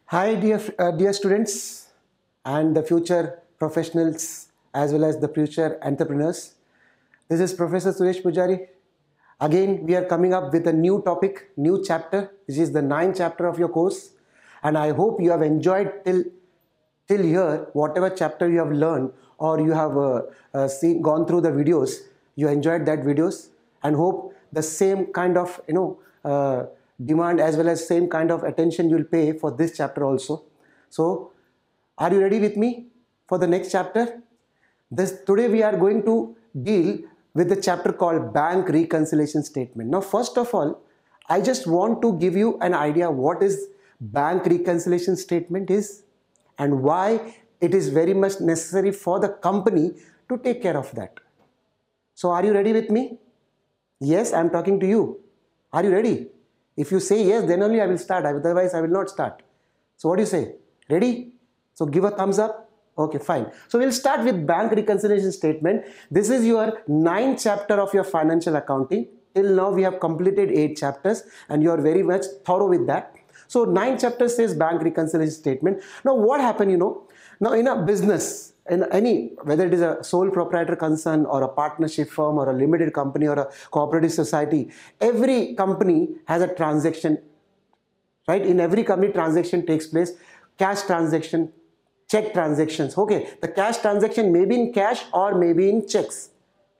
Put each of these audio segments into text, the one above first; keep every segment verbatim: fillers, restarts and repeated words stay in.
Hi dear, uh, dear students and the future professionals as well as the future entrepreneurs. This is Professor Suresh Pujari. Again, we are coming up with a new topic, new chapter. This is the ninth chapter of your course, and I hope you have enjoyed till till here whatever chapter you have learned or you have uh, uh, seen, gone through the videos. You enjoyed that videos and hope the same kind of you know uh, demand as well as same kind of attention you'll pay for this chapter also. So, are you ready with me for the next chapter? This today we are going to deal with the chapter called Bank Reconciliation Statement. Now, first of all, I just want to give you an idea what is Bank Reconciliation Statement is and why it is very much necessary for the company to take care of that. So, are you ready with me? Yes, I am talking to you. Are you ready? If you say yes, then only I will start. Otherwise, I will not start. So, what do you say? Ready? So, give a thumbs up. Okay, fine. So, we'll start with Bank Reconciliation Statement. This is your ninth chapter of your financial accounting. Till now, we have completed eight chapters and you are very much thorough with that. So, ninth chapter says Bank Reconciliation Statement. Now, what happened, you know? Now, in a business, in any, whether it is a sole proprietor concern or a partnership firm or a limited company or a cooperative society, every company has a transaction, right? In every company, transaction takes place, cash transaction, check transactions. Okay, the cash transaction may be in cash or maybe in checks.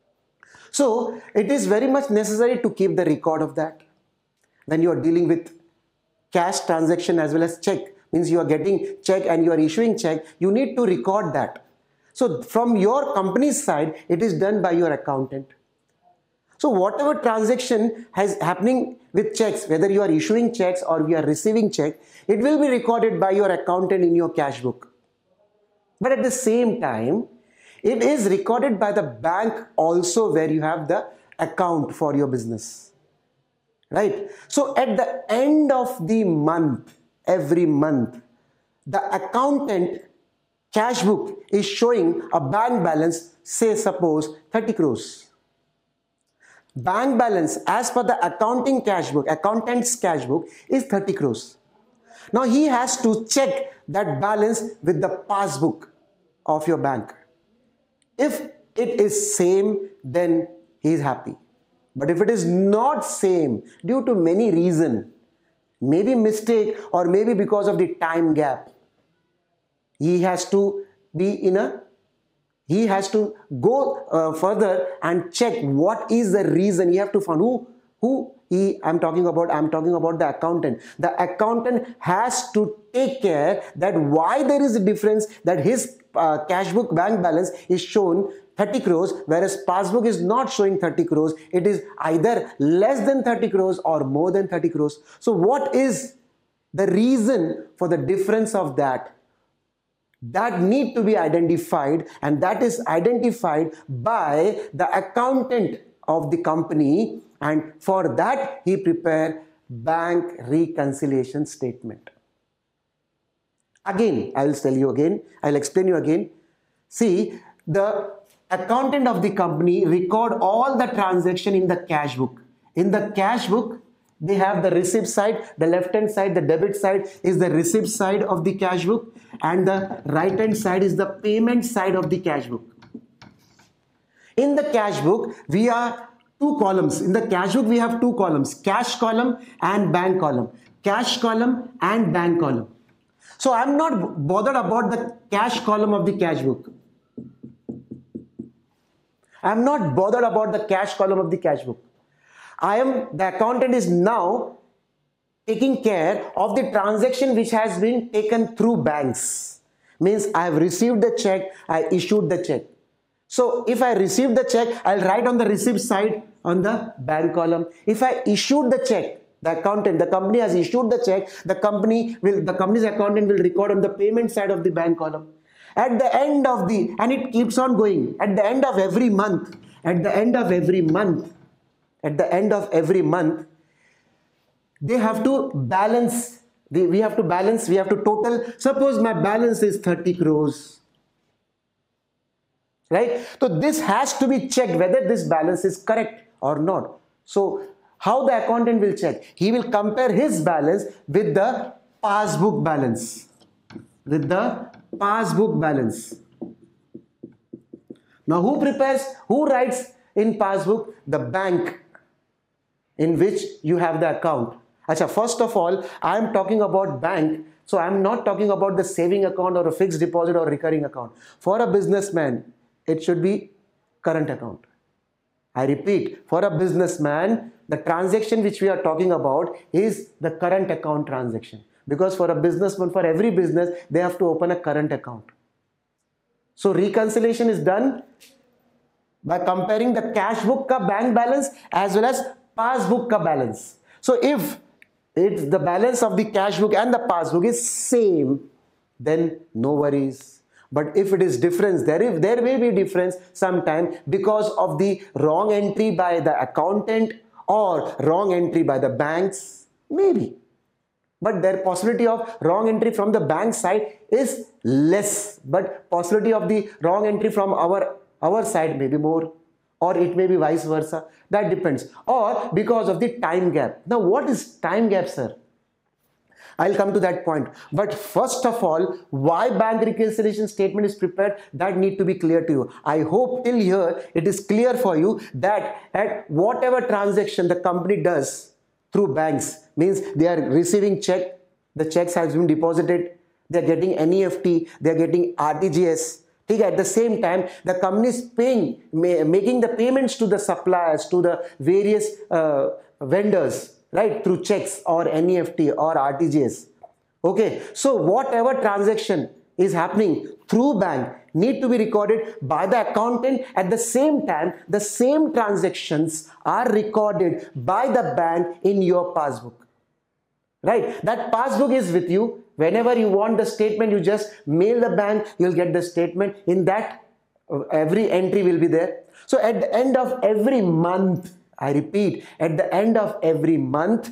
So, it is very much necessary to keep the record of that. When you are dealing with cash transaction as well as check, means you are getting check and you are issuing check, you need to record that. So from your company's side, it is done by your accountant. So whatever transaction has happening with checks, whether you are issuing checks or we are receiving check, it will be recorded by your accountant in your cash book. But at the same time, it is recorded by the bank also where you have the account for your business. Right? So at the end of the month, every month, the accountant cash book is showing a bank balance, say suppose thirty crores. Bank balance as per the accounting cash book, accountant's cash book is thirty crores. Now he has to check that balance with the passbook of your bank. If it is same, then he is happy. But if it is not same due to many reasons, maybe mistake or maybe because of the time gap, he has to be in a, he has to go uh, further and check what is the reason. You have to find who, who he, I'm talking about, I'm talking about the accountant. The accountant has to take care that why there is a difference that his uh, cash book bank balance is shown thirty crores, whereas passbook is not showing thirty crores. It is either less than thirty crores or more than thirty crores. So what is the reason for the difference of that? That need to be identified, and that is identified by the accountant of the company, and for that he prepare bank reconciliation statement. Again, I will tell you again, I will explain you again. See, the accountant of the company record all the transaction in the cash book. In the cash book, they have the receipt side, the left hand side, the debit side is the receipt side of the cash book, and the right hand side is the payment side of the cash book. In the cash book, we have two columns. In the cash book, we have two columns, cash column and bank column. Cash column and bank column. So I am not bothered about the cash column of the cash book. I am not bothered about the cash column of the cash book. I am, the accountant is now taking care of the transaction which has been taken through banks. Means I have received the check, I issued the check. So if I received the check, I'll write on the receipt side on the bank column. If I issued the check, the accountant, the company has issued the check, the company will, the company's accountant will record on the payment side of the bank column. At the end of the, and it keeps on going, at the end of every month, at the end of every month, at the end of every month, they have to balance, we, we have to balance, we have to total, suppose my balance is thirty crores, right? So this has to be checked whether this balance is correct or not. So how the accountant will check? He will compare his balance with the passbook balance. With the passbook balance. Now who prepares, who writes in passbook? The bank in which you have the account. Achha, first of all, I am talking about bank. So I am not talking about the saving account or a fixed deposit or recurring account. For a businessman, it should be current account. I repeat, for a businessman, the transaction which we are talking about is the current account transaction. Because for a businessman, for every business, they have to open a current account. So reconciliation is done by comparing the cash book ka bank balance as well as passbook ka balance. So if it's the balance of the cash book and the passbook is same, then no worries. But if it is difference, there, if, there may be difference sometime because of the wrong entry by the accountant or wrong entry by the banks, maybe. But their possibility of wrong entry from the bank side is less. But possibility of the wrong entry from our, our side may be more. Or it may be vice versa. That depends. Or because of the time gap. Now what is time gap, sir? I'll come to that point. But first of all, why bank reconciliation statement is prepared, that need to be clear to you. I hope till here it is clear for you that at whatever transaction the company does through banks, means they are receiving check, the checks has been deposited, they are getting N E F T, they are getting R T G S. At the same time, the company is paying, making the payments to the suppliers, to the various uh, vendors, right, through checks or N E F T or R T G S. Okay, so whatever transaction is happening through bank need to be recorded by the accountant. At the same time, the same transactions are recorded by the bank in your passbook. Right, that passbook is with you. Whenever you want the statement, you just mail the bank, you'll get the statement. In that, every entry will be there. So at the end of every month, I repeat, at the end of every month,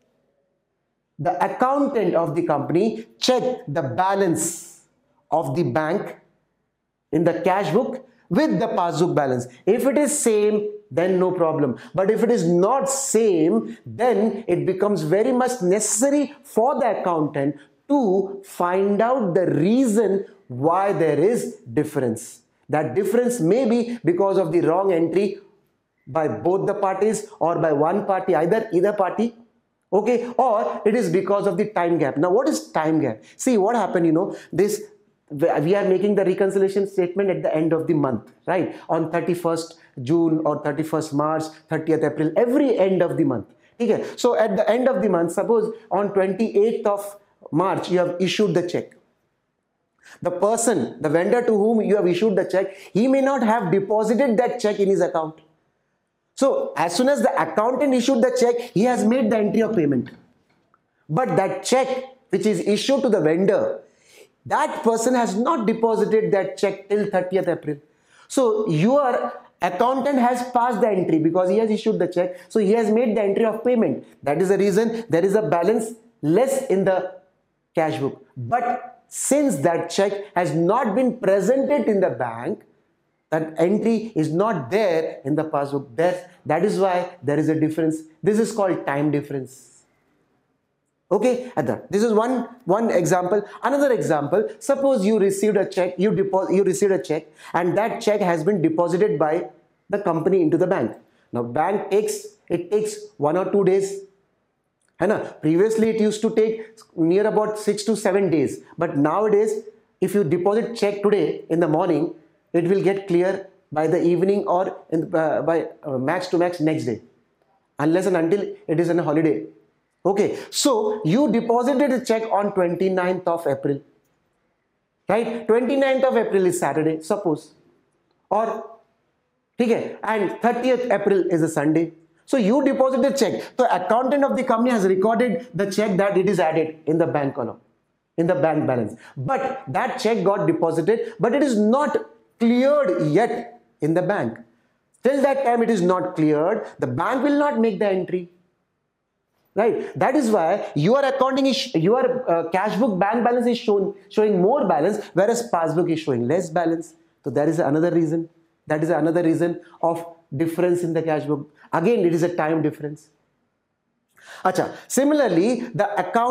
the accountant of the company check the balance of the bank in the cash book with the passbook balance. If it is same, then no problem. But if it is not same, then it becomes very much necessary for the accountant to find out the reason why there is difference. That difference may be because of the wrong entry by both the parties or by one party, either either party, okay, or it is because of the time gap. Now what is time gap? See what happened, you know, this we are making the reconciliation statement at the end of the month, right? On thirty-first June or thirty-first March, thirtieth April, every end of the month. Okay, so at the end of the month, suppose on twenty-eighth of March, you have issued the check. The person, the vendor to whom you have issued the check, he may not have deposited that check in his account. So as soon as the accountant issued the check, he has made the entry of payment. But that check which is issued to the vendor, that person has not deposited that check till thirtieth April. So your accountant has passed the entry because he has issued the check. So he has made the entry of payment. That is the reason there is a balance less in the cash book. But since that check has not been presented in the bank, that entry is not there in the passbook. That, that is why there is a difference. This is called time difference. Okay, this is one, one example. Another example, suppose you received a check, you, deposit, you received a check and that check has been deposited by the company into the bank. Now bank takes, it takes one or two days. Previously it used to take near about six to seven days. But nowadays, if you deposit check today in the morning, it will get clear by the evening or in, uh, by uh, max to max next day. Unless and until it is on a holiday. Okay, so you deposited a check on twenty-ninth of April, right? twenty-ninth of April is Saturday, suppose, or, okay, and thirtieth April is a Sunday. So you deposited check. So accountant of the company has recorded the check that it is added in the bank column, in the bank balance. But that check got deposited, but it is not cleared yet in the bank. Till that time it is not cleared, the bank will not make the entry. Right, that is why your accounting is, your uh, cash book bank balance is shown, showing more balance, whereas passbook is showing less balance. So there is another reason. That is another reason of difference in the cash book. Again, it is a time difference. Achha, similarly, the account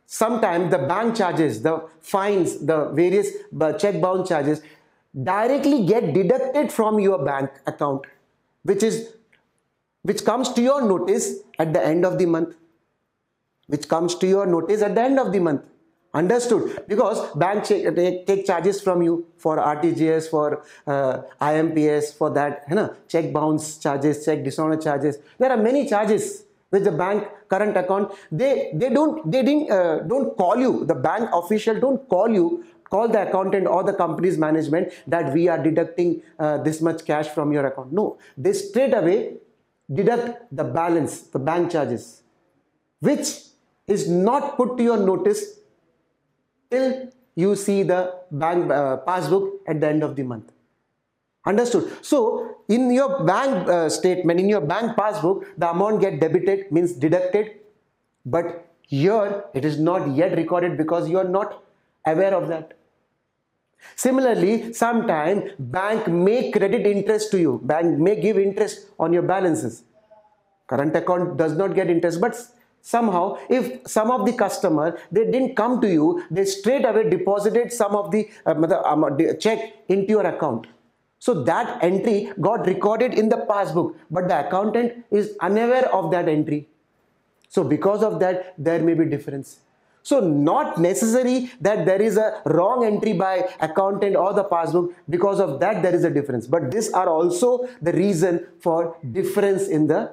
sometimes the bank charges, the fines, the various check bounce charges directly get deducted from your bank account, which is which comes to your notice at the end of the month. Which comes to your notice at the end of the month. Understood? Because bank check, take, take charges from you for R T G S, for uh, I M P S, for that, you know, check bounce charges, check dishonor charges. There are many charges which the bank current account, they they don't they didn't uh, don't call you. The bank official don't call you, call the accountant or the company's management that we are deducting uh, this much cash from your account. No, they straight away deduct the balance, the bank charges, which is not put to your notice till you see the bank uh, passbook at the end of the month. Understood? So in your bank uh, statement, in your bank passbook, the amount get debited, means deducted, but here it is not yet recorded because you are not aware of that. Similarly, sometimes bank may credit interest to you. Bank may give interest on your balances. Current account does not get interest, but somehow, if some of the customer, they didn't come to you, they straight away deposited some of the uh, check into your account. So that entry got recorded in the passbook, but the accountant is unaware of that entry. So because of that, there may be difference. So not necessary that there is a wrong entry by accountant or the passbook. Because of that, there is a difference. But these are also the reason for difference in the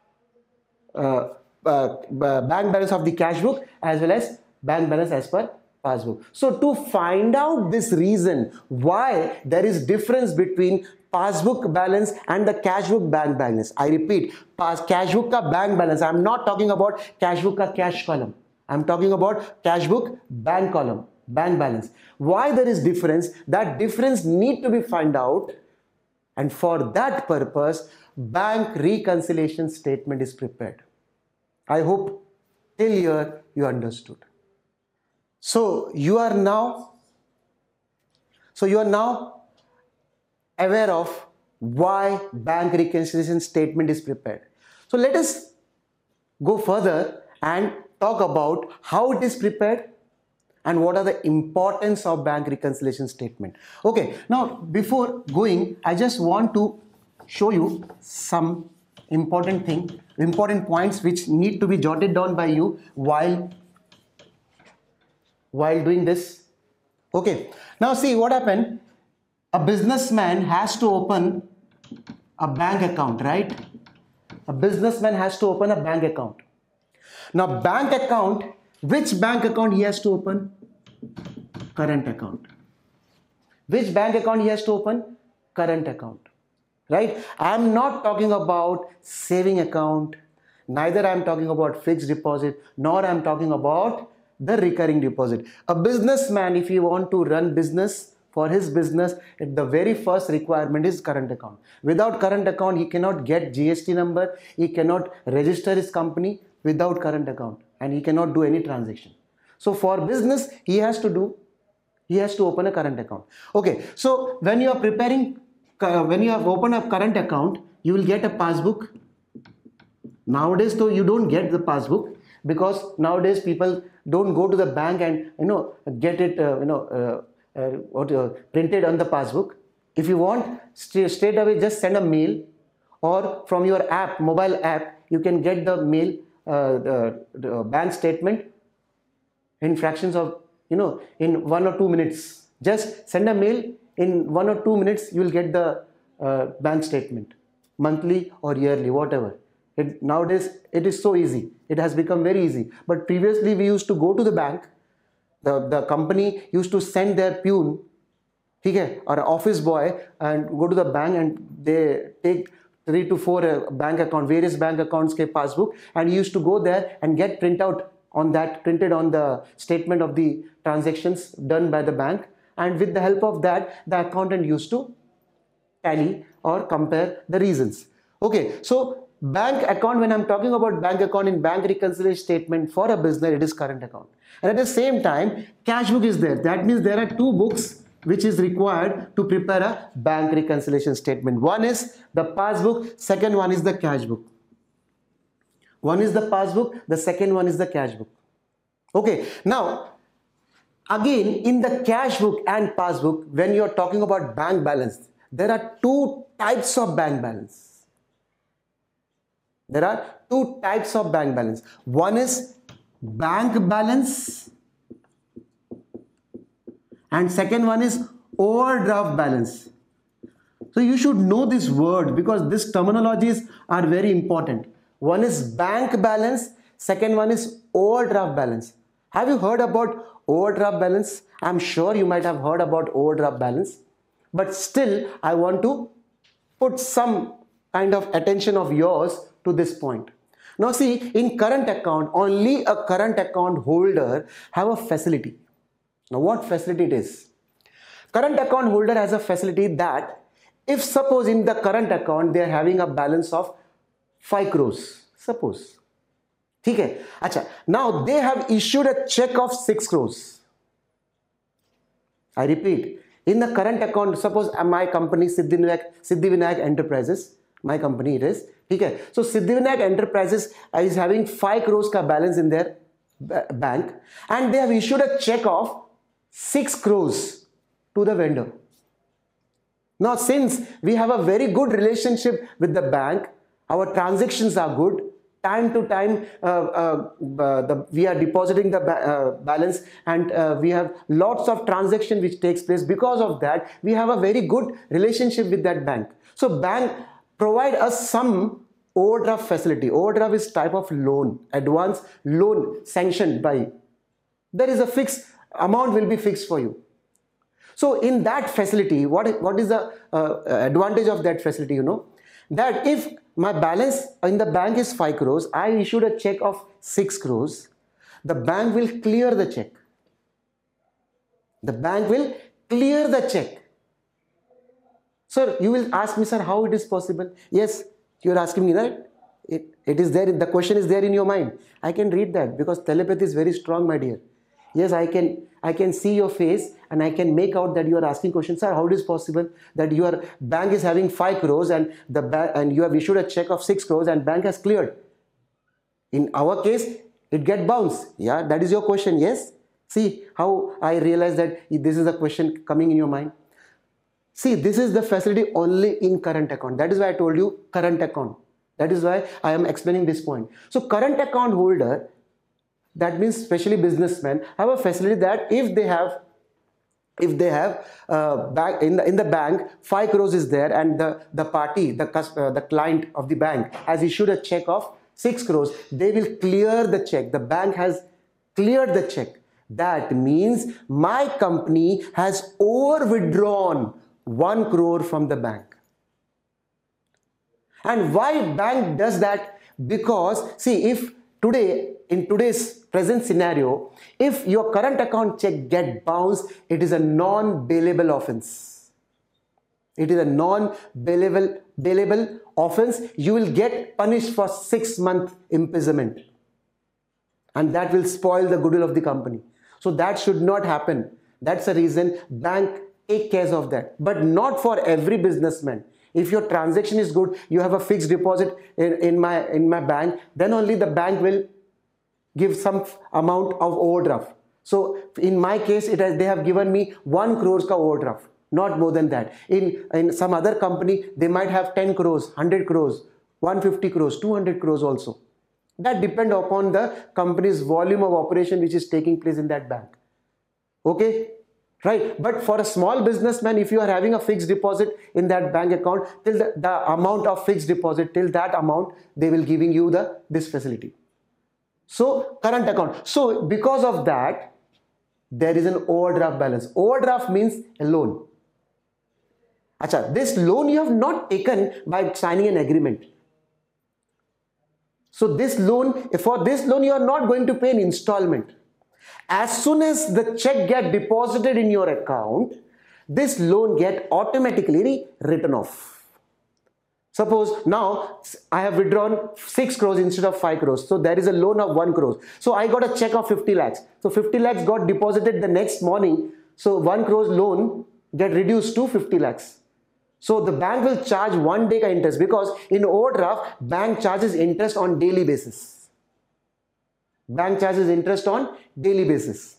uh, Uh, bank balance of the cash book as well as bank balance as per passbook. So to find out this reason why there is difference between passbook balance and the cash book bank balance. I repeat, cash book ka bank balance. I am not talking about cash book ka cash column. I am talking about cash book bank column, bank balance. Why there is difference? That difference need to be found out, and for that purpose, bank reconciliation statement is prepared. I hope till here you understood. So you are now, so you are now aware of why bank reconciliation statement is prepared. So let us go further and talk about how it is prepared and what are the importance of bank reconciliation statement. Okay, now before going, I just want to show you some important thing, important points which need to be jotted down by you while while doing this. Okay, now see what happened. A businessman has to open a bank account, right? A businessman has to open a bank account. Now bank account, which bank account he has to open? Current account. Which bank account he has to open? Current account. Right? I am not talking about saving account, neither I am talking about fixed deposit, nor I am talking about the recurring deposit. A businessman, if you want to run business for his business, the very first requirement is current account. Without current account, he cannot get G S T number, he cannot register his company without current account, and he cannot do any transaction. So for business, he has to do, he has to open a current account. Okay, so when you are preparing when you have opened a current account, you will get a passbook. Nowadays, though, you don't get the passbook because nowadays people don't go to the bank and you know get it uh, you know uh, uh, what uh, printed on the passbook. If you want, straight, straight away just send a mail, or from your app, mobile app, you can get the mail, uh, the, the bank statement in fractions of you know in one or two minutes. Just send a mail. In one or two minutes, you will get the uh, bank statement, monthly or yearly, whatever. It, nowadays, it is so easy. It has become very easy. But previously, we used to go to the bank. The, the company used to send their peon, okay, or an office boy, and go to the bank, and they take three to four uh, bank account, various bank accounts ke passbook, and you used to go there and get printout on that, printed on the statement of the transactions done by the bank. And with the help of that, the accountant used to tally or compare the reasons. Okay, so bank account, when I'm talking about bank account in bank reconciliation statement for a business, it is current account. And at the same time, cash book is there. That means there are two books which is required to prepare a bank reconciliation statement. One is the passbook, second one is the cash book. One is the passbook, the second one is the cash book. Okay, now again in the cash book and passbook, when you're talking about bank balance, there are two types of bank balance. There are two types of bank balance. One is bank balance and second one is overdraft balance. So you should know this word because these terminologies are very important. One is bank balance, second one is overdraft balance. Have you heard about overdraft balance? I'm sure you might have heard about overdraft balance, but still I want to put some kind of attention of yours to this point. Now see, in current account, only a current account holder have a facility. Now what facility it is? Current account holder has a facility that if suppose in the current account they are having a balance of five crores, suppose. Okay. Achha, now they have issued a check of six crores. I repeat, in the current account, suppose my company Siddhivinayak, Siddhivinayak Enterprises, my company it is. Okay. So Siddhivinayak Enterprises is having five crores ka balance in their bank and they have issued a check of six crores to the vendor. Now since we have a very good relationship with the bank, our transactions are good, time to time uh, uh, uh, the, we are depositing the ba uh, balance and uh, we have lots of transaction which takes place. Because of that, we have a very good relationship with that bank. So bank provide us some overdraft facility. Overdraft is type of loan, advance loan sanctioned by. There is a fixed amount will be fixed for you. So in that facility, what, what is the uh, advantage of that facility, you know? That if my balance in the bank is five crores, I issued a check of six crores, the bank will clear the check. The bank will clear the check. Sir, you will ask me, sir, how it is possible? Yes, you are asking me, right? It, it is there, the question is there in your mind. I can read that because telepathy is very strong, my dear. Yes, I can, I can see your face and I can make out that you are asking questions. Sir, how it is possible that your bank is having five crores and the bank and you have issued a check of six crores and bank has cleared? In our case, it get bounced. Yeah, that is your question. Yes. See how I realize that this is a question coming in your mind. See, this is the facility only in current account. That is why I told you current account. That is why I am explaining this point. So current account holder, that means especially businessmen, have a facility that if they have if they have uh, bank in the in the bank five crores is there and the the party the uh, the client of the bank has issued a check of six crores, they will clear the check. The bank has cleared the check. That means my company has over withdrawn one crore from the bank. And why bank does that? Because see, if today in today's present scenario, if your current account check get bounced, it is a non-bailable offense. It is a non-bailable bailable offense. You will get punished for six month imprisonment, and that will spoil the goodwill of the company. So that should not happen. That's the reason bank take care of that, but not for every businessman. If your transaction is good, you have a fixed deposit in, in my in my bank, then only the bank will give some amount of overdraft. So in my case, it has, they have given me one crores ka overdraft, not more than that. In, in some other company, they might have ten crores, one hundred crores, one hundred fifty crores, two hundred crores also. That depends upon the company's volume of operation which is taking place in that bank. Okay, right? But for a small businessman, if you are having a fixed deposit in that bank account, till the, the amount of fixed deposit, till that amount, they will giving you the this facility. So current account. So because of that, there is an overdraft balance. Overdraft means a loan. Achha, this loan you have not taken by signing an agreement. So this loan, for this loan you are not going to pay an installment. As soon as the check get deposited in your account, this loan get automatically written off. Suppose now I have withdrawn six crores instead of five crores. So there is a loan of one crore. So I got a check of fifty lakhs. So fifty lakhs got deposited the next morning. So one crore loan get reduced to fifty lakhs. So the bank will charge one day ka interest, because in overdraft, bank charges interest on daily basis. Bank charges interest on daily basis.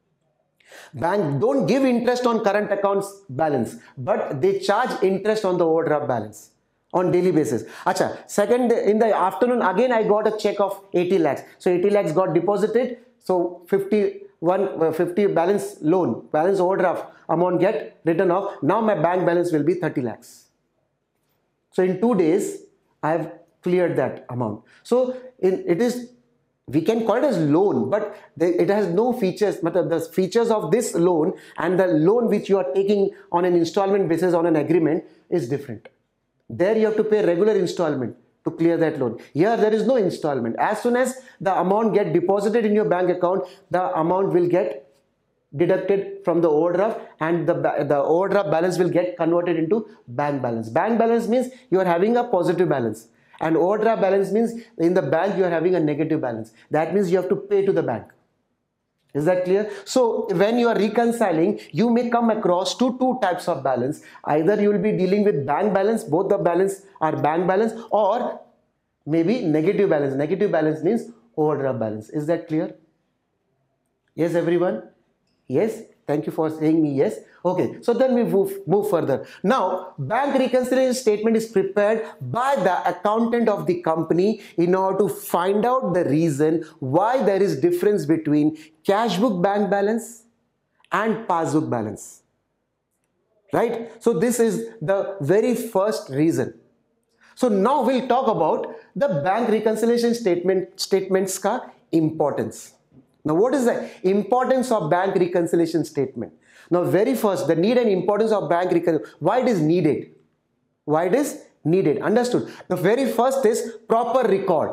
Bank don't give interest on current accounts balance, but they charge interest on the overdraft balance on daily basis. Acha, second, in the afternoon, again I got a check of eighty lakhs. So eighty lakhs got deposited. So fifty-one, fifty balance loan, balance overdraft amount get written off. Now my bank balance will be thirty lakhs. So in two days, I have cleared that amount. So in, it is, we can call it as loan, but they, it has no features. The features of this loan and the loan which you are taking on an installment basis on an agreement is different. There you have to pay regular installment to clear that loan. Here there is no installment. As soon as the amount get deposited in your bank account, the amount will get deducted from the overdraft, and the, the overdraft balance will get converted into bank balance. Bank balance means you are having a positive balance, and overdraft balance means in the bank you are having a negative balance. That means you have to pay to the bank. Is that clear? So when you are reconciling, you may come across two two types of balance. Either you will be dealing with bank balance, both the balance are bank balance, or maybe negative balance. Negative balance means overdraft balance. Is that clear? Yes, everyone? Yes, thank you for saying me yes. Okay, so then we move, move further. Now, bank reconciliation statement is prepared by the accountant of the company in order to find out the reason why there is difference between cash book bank balance and passbook balance. Right? So this is the very first reason. So now we'll talk about the bank reconciliation statement statements ka importance. Now, what is the importance of bank reconciliation statement? Now, very first, the need and importance of bank reconciliation. Why it is needed? Why it is needed? Understood. The very first is proper record.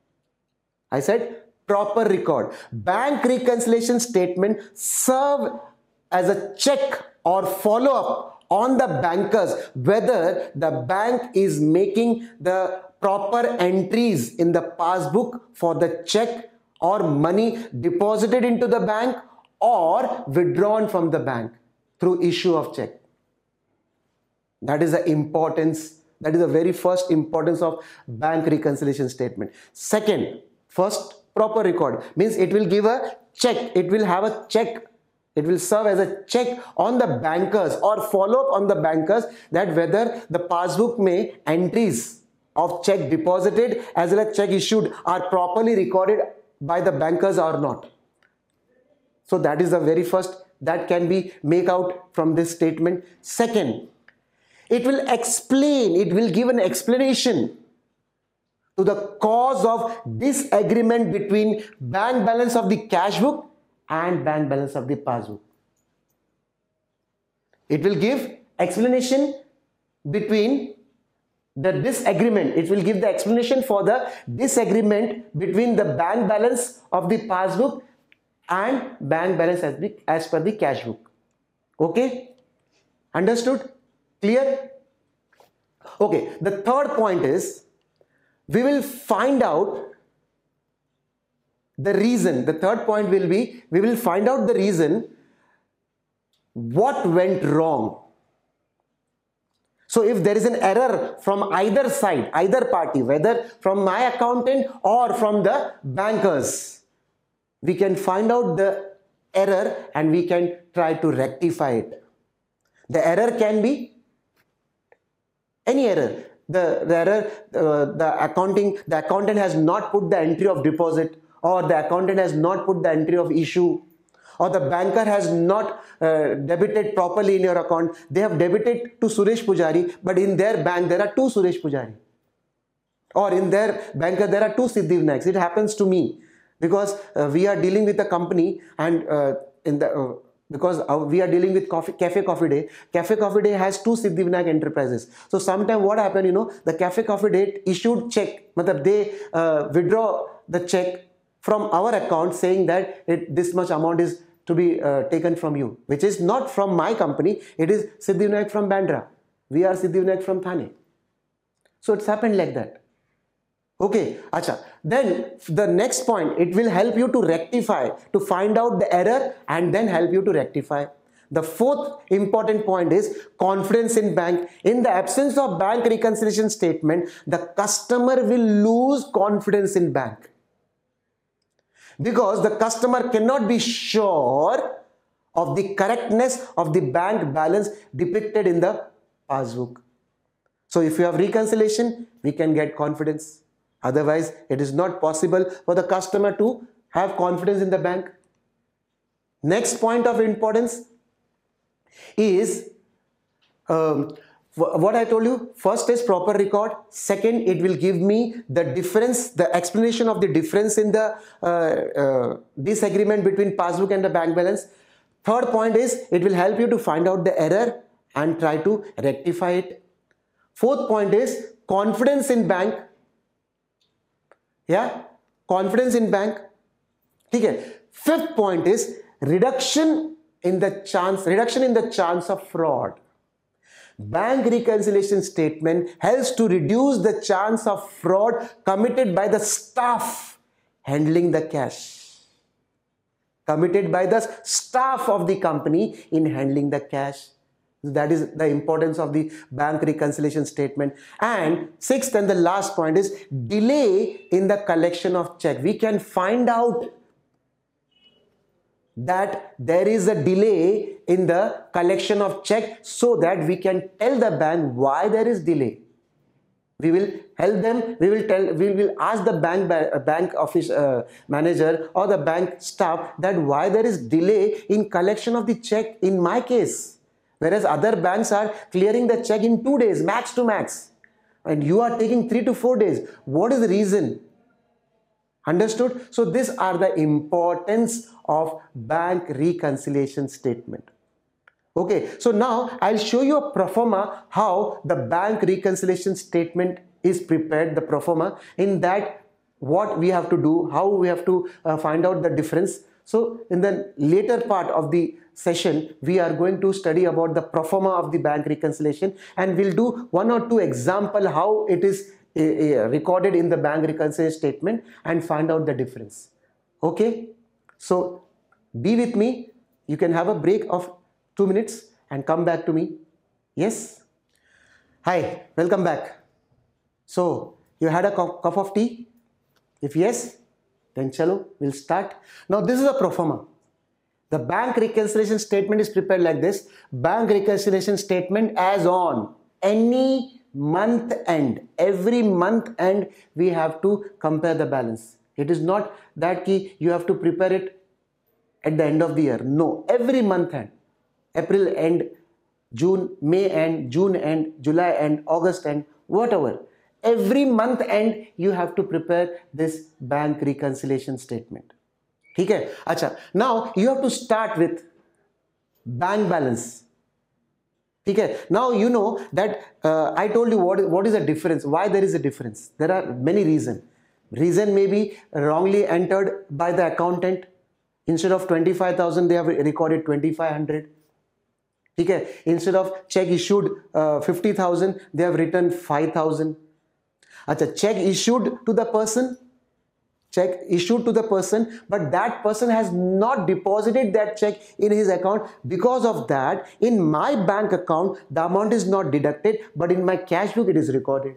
I said proper record. Bank reconciliation statement serve as a check or follow-up on the bankers whether the bank is making the proper entries in the passbook for the check or money deposited into the bank or withdrawn from the bank through issue of check. That is the importance, that is the very first importance of bank reconciliation statement. Second, first, proper record means it will give a check, it will have a check, it will serve as a check on the bankers or follow up on the bankers that whether the passbook may entries of check deposited as well as check issued are properly recorded by the bankers or not. So that is the very first that can be make out from this statement. Second, it will explain, it will give an explanation to the cause of disagreement between bank balance of the cash book and bank balance of the passbook. It will give explanation between the disagreement. It will give the explanation for the disagreement between the bank balance of the passbook and bank balance as, the, as per the cash book. Okay? Understood? Clear? Okay. The third point is we will find out the reason. The third point will be we will find out the reason what went wrong. So if there is an error from either side, either party, whether from my accountant or from the bankers, we can find out the error and we can try to rectify it. The error can be any error. The, the error, uh, the accounting, the accountant has not put the entry of deposit, or the accountant has not put the entry of issue, or the banker has not uh, debited properly in your account. They have debited to Suresh Pujari, but in their bank there are two Suresh Pujari. Or in their banker there are two Siddhivinayak. It happens to me because uh, we are dealing with a company and uh, in the uh, because uh, we are dealing with coffee, Cafe Coffee Day. Cafe Coffee Day has two Siddhivinayak enterprises. So sometime what happened, you know, the Cafe Coffee Day issued check, matlab they uh, withdraw the check from our account saying that it, this much amount is to be uh, taken from you, which is not from my company, it is Siddhivinayak from Bandra. We are Siddhivinayak from Thane. So it's happened like that. Okay, acha. Then the next point, it will help you to rectify, to find out the error and then help you to rectify. The fourth important point is confidence in bank. In the absence of bank reconciliation statement, the customer will lose confidence in bank. because the customer cannot be sure of the correctness of the bank balance depicted in the passbook. So if you have reconciliation, we can get confidence. Otherwise, it is not possible for the customer to have confidence in the bank. Next point of importance is um, what I told you. First is proper record. Second, it will give me the difference, the explanation of the difference in the uh, uh, disagreement between passbook and the bank balance. Third point is it will help you to find out the error and try to rectify it. Fourth point is confidence in bank. Yeah, confidence in bank. Okay. Fifth point is reduction in the chance, reduction in the chance of fraud. Bank reconciliation statement helps to reduce the chance of fraud committed by the staff handling the cash. Committed by the staff of the company in handling the cash. That is the importance of the bank reconciliation statement. And sixth and the last point is delay in the collection of check. We can find out that there is a delay in the collection of check so that we can tell the bank why there is delay. We will help them, we will tell, we will ask the bank bank office uh, manager or the bank staff that why there is delay in collection of the check in my case. Whereas other banks are clearing the check in two days, max to max. And you are taking three to four days. What is the reason? Understood? So these are the importance of bank reconciliation statement. Okay, so now I'll show you a pro forma how the bank reconciliation statement is prepared, the pro forma. In that, what we have to do, how we have to uh, find out the difference. So in the later part of the session, we are going to study about the pro forma of the bank reconciliation, and we'll do one or two example how it is uh, uh, recorded in the bank reconciliation statement and find out the difference. Okay, so be with me. You can have a break of two minutes and come back to me. Yes? Hi, welcome back. So you had a cup, cup of tea? If yes, then chalo, we'll start. Now this is a pro forma. The bank reconciliation statement is prepared like this. Bank reconciliation statement as on any month end. Every month end we have to compare the balance. It is not that key you have to prepare it at the end of the year. No, every month end. April end, June, May end, June end, July end, August end, whatever. Every month end you have to prepare this bank reconciliation statement. Okay? Achha. Now you have to start with bank balance. Okay? Now you know that uh, I told you what, what is the difference, why there is a difference. There are many reasons. Reason may be wrongly entered by the accountant. Instead of twenty-five thousand, they have recorded twenty-five hundred. Okay? Instead of check issued uh, fifty thousand, they have written five thousand. Achha, check issued to the person, check issued to the person, but that person has not deposited that check in his account. Because of that, in my bank account, the amount is not deducted, but in my cash book, it is recorded.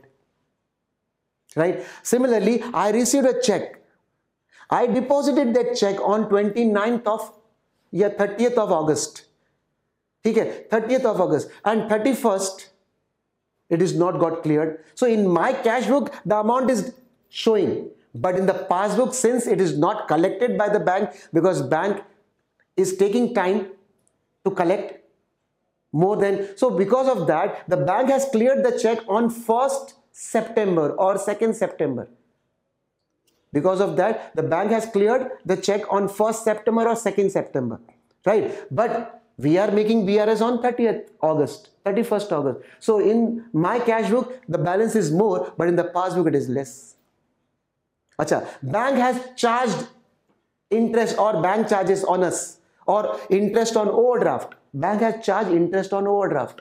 Right? Similarly, I received a check. I deposited that check on twenty-ninth of, yeah, thirtieth of August. Okay, thirtieth of August, and thirty-first, it is not got cleared. So in my cash book, the amount is showing. But in the passbook, since it is not collected by the bank, because bank is taking time to collect more than, so because of that, the bank has cleared the check on first September or second September. Because of that, the bank has cleared the check on first September or second September, right? But we are making B R S on thirtieth August, thirty-first August. So in my cash book, the balance is more, but in the passbook, it is less. Achha, bank has charged interest or bank charges on us, or interest on overdraft. Bank has charged interest on overdraft.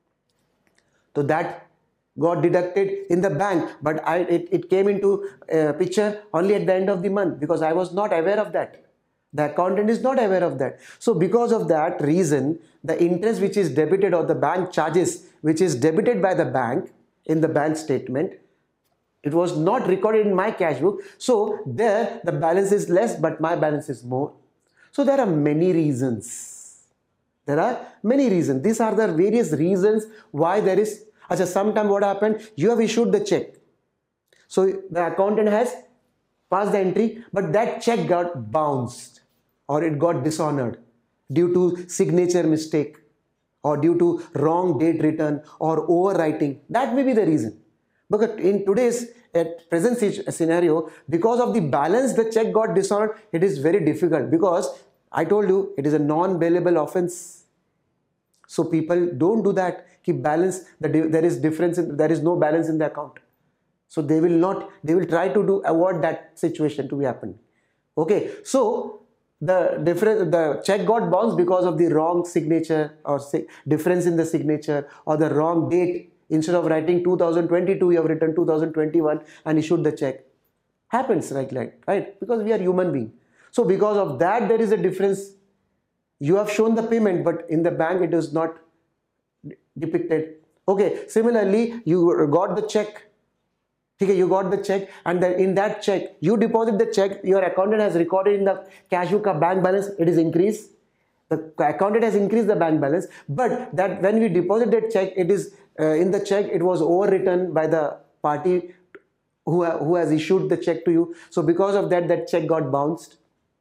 So that got deducted in the bank, but I, it, it came into uh, picture only at the end of the month because I was not aware of that. The accountant is not aware of that. So because of that reason, the interest which is debited or the bank charges which is debited by the bank in the bank statement, It was not recorded in my cash book. So there the balance is less, but my balance is more. So there are many reasons. There are many reasons. These are the various reasons why there is. Achha, sometime what happened? You have issued the check. So the accountant has passed the entry, but that check got bounced or it got dishonored due to signature mistake or due to wrong date written or overwriting. That may be the reason. Because in today's at present scenario, because of the balance the check got dishonored, it is very difficult, because I told you it is a non-bailable offense. So people don't do that. Keep balance, that there is difference in, there is no balance in the account. So they will not, they will try to do avoid that situation to be happen. Okay, so the difference, the check got bounced because of the wrong signature or difference in the signature or the wrong date. Instead of writing two thousand twenty-two, you have written two thousand twenty-one and issued the check. Happens like that, right? Because we are human beings. So because of that, there is a difference. You have shown the payment, but in the bank it is not depicted. Okay, similarly, you got the check. Okay, you got the check, and then in that check, you deposit the check, your accountant has recorded in the cash book of bank balance, it is increased. The accountant has increased the bank balance, but that when we deposit that check, it is uh, in the check, it was overwritten by the party who, who has issued the check to you. So because of that, that check got bounced,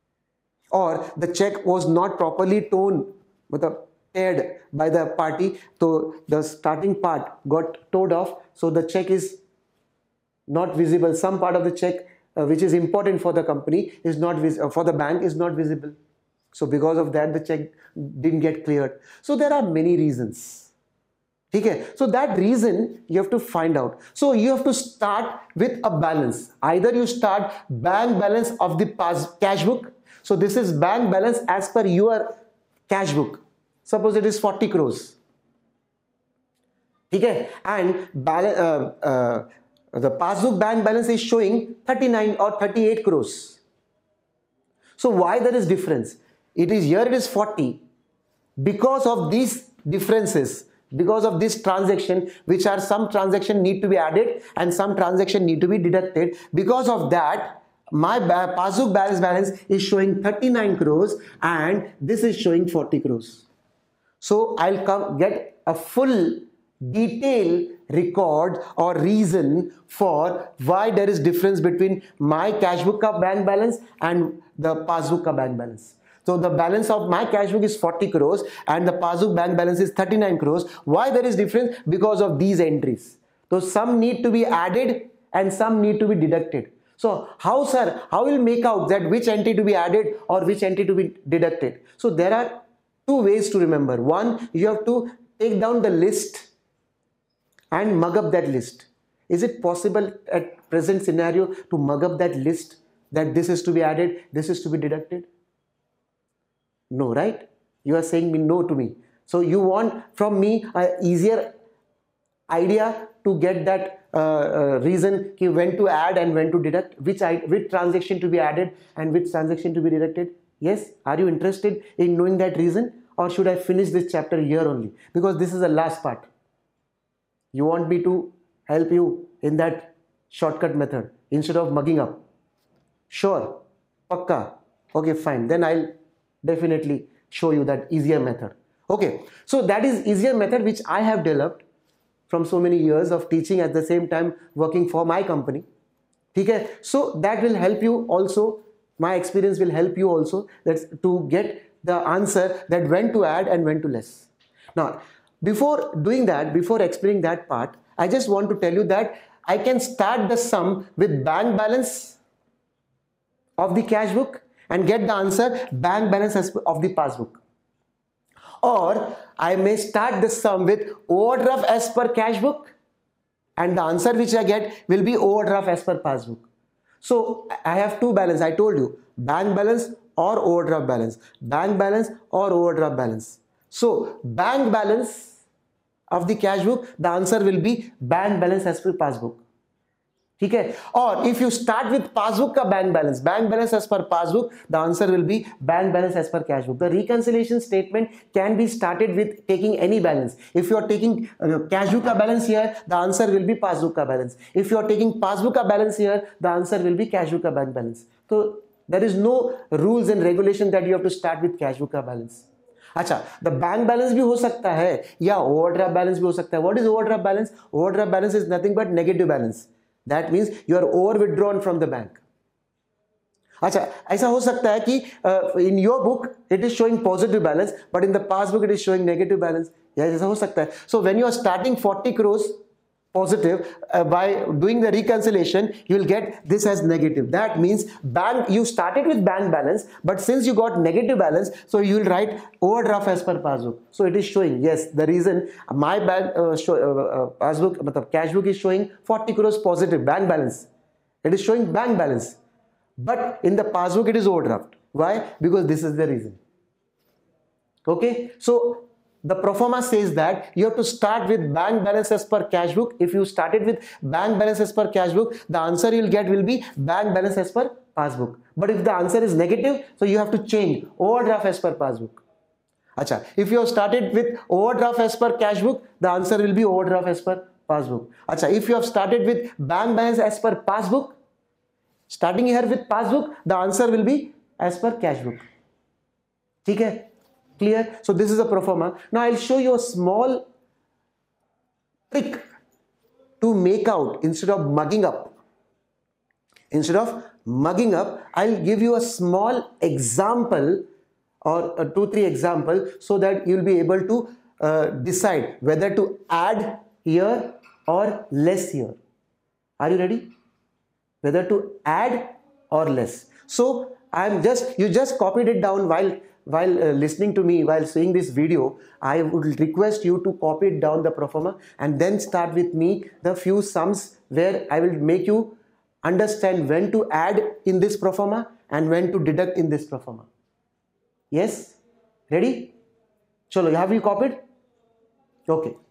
or the check was not properly torn with a teared by the party. So the starting part got tore off. So the check is not visible. Some part of the check uh, which is important for the company is not vis uh, for the bank is not visible. So because of that, the check didn't get cleared. So there are many reasons. Okay, so that reason you have to find out. So you have to start with a balance. Either you start bank balance of the past cash book. So this is bank balance as per your cash book. Suppose it is forty crores. Okay, and balance, uh, uh, the passbook bank balance is showing thirty-nine or thirty-eight crores. So why there is difference? It is here it is forty. Because of these differences, because of this transaction, which are some transaction need to be added and some transaction need to be deducted. Because of that, my passbook balance balance is showing thirty-nine crores and this is showing forty crores. So I'll come get a full detailed record or reason for why there is difference between my cash book ka bank balance and the passbook ka bank balance. So the balance of my cash book is forty crores and the passbook bank balance is thirty-nine crores. Why there is difference? Because of these entries. So some need to be added and some need to be deducted. So how, sir, how will make out that which entry to be added or which entry to be deducted? So there are two ways to remember. One, you have to take down the list and mug up that list. Is it possible at present scenario to mug up that list that this is to be added, this is to be deducted? No, right? You are saying me no to me. So you want from me an easier idea to get that uh, uh, reason when to add and when to deduct, which, I, which transaction to be added and which transaction to be deducted. Yes, are you interested in knowing that reason, or should I finish this chapter here only? Because this is the last part. You want me to help you in that shortcut method instead of mugging up. Sure, pakka. Okay, fine. Then I'll definitely show you that easier method. Okay, so that is easier method which I have developed from so many years of teaching, at the same time working for my company. Okay, so that will help you also. My experience will help you also, that's to get the answer that when to add and when to less. Now, before doing that, before explaining that part, I just want to tell you that I can start the sum with bank balance of the cash book and get the answer bank balance of the passbook. Or I may start the sum with overdraft as per cash book and the answer which I get will be overdraft as per passbook. So I have two balance. I told you bank balance or overdraft balance, bank balance or overdraft balance. So bank balance of the cash book, the answer will be bank balance as per passbook. ठीक है. और if you start with passbook का bank balance, bank balance as per passbook, the answer will be bank balance as per cash book. The reconciliation statement can be started with taking any balance. If you are taking uh, cash book का balance here, the answer will be passbook का balance. If you are taking passbook का balance here, the answer will be cash book का bank balance. So there is no rules and regulation that you have to start with cash book का balance. अच्छा, the bank balance भी हो सकता है या overdraft balance भी हो सकता है. What is overdraft balance? Overdraft balance is nothing but negative balance. That means you are over withdrawn from the bank. अच्छा, ऐसा हो सकता है कि in your book it is showing positive balance but in the passbook it is showing negative balance. या ऐसा हो सकता है. So when you are starting forty crores positive, uh, by doing the reconciliation you will get this as negative. That means bank, you started with bank balance but since you got negative balance, so you will write overdraft as per passbook. So it is showing, yes, the reason my bank uh, show, uh, uh, passbook matlab cash book is showing forty crores positive bank balance. It is showing bank balance but in the passbook it is overdraft. Why? Because this is the reason. Okay, so the pro forma says that you have to start with bank balance as per cash book. If you started with bank balance as per cash book, the answer you will get will be bank balance as per passbook. But if the answer is negative, so you have to change overdraft as per passbook. Acha, if you have started with overdraft as per cash book, the answer will be overdraft as per passbook. Acha, if you have started with bank balance as per passbook, starting here with passbook, the answer will be as per cash book. ठीक है? Clear? So this is a pro forma. Now I'll show you a small trick to make out instead of mugging up. Instead of mugging up, I'll give you a small example or a two, three example so that you'll be able to uh, decide whether to add here or less here. Are you ready? Whether to add or less. So I'm just, you just copied it down while while uh, listening to me, while seeing this video. I would request you to copy it down the pro forma and then start with me the few sums where I will make you understand when to add in this pro forma and when to deduct in this pro forma. Yes? Ready? Chalo, have you copied? Okay.